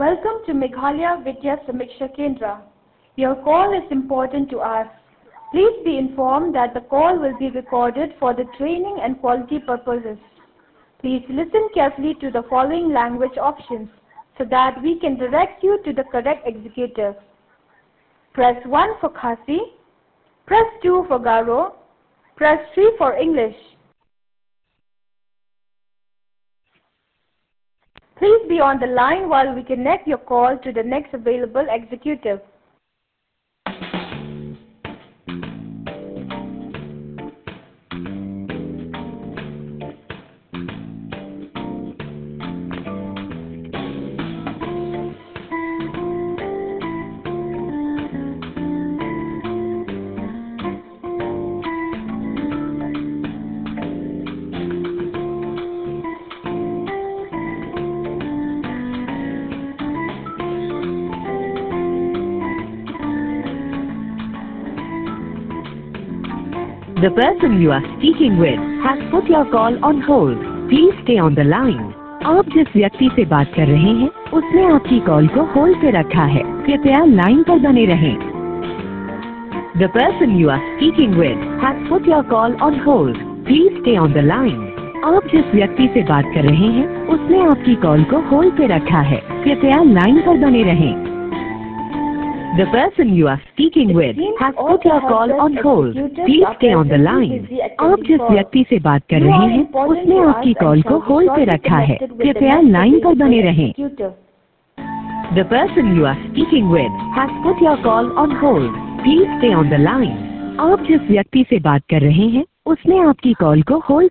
Welcome to Meghalaya Vidya Samiksha Kendra. Your call is important to us. Please be informed that the call will be recorded for the training and quality purposes. Please listen carefully to the following language options so that we can direct you to the correct executive. Press 1 for Khasi, press 2 for Garo, press 3 for English. Please be on the line while we connect your call to the next available executive. The person you are speaking with has put your call on hold. Please stay on the line. आप जिस व्यक्ति से बात कर रहे हैं, उसने आपकी कॉल को होल्ड पे रखा है। कृपया लाइन पर बने रहें। The person you are speaking with has put your call on hold. Please stay on the line. आप जिस व्यक्ति से बात कर रहे हैं, उसने आपकी कॉल को होल्ड पे रखा है। कृपया लाइन पर बने रहें। The person you are speaking with has put your call on hold. Please stay on the line. आप जिस व्यक्ति से बात कर रहे हैं, उसने आपकी कॉल को होल्ड पे रखा है। कृपया लाइन पर बने रहें। The person you are speaking with has put your call on hold. Please stay on the line. आप जिस व्यक्ति से बात कर रहे हैं, उसने आपकी कॉल को होल्ड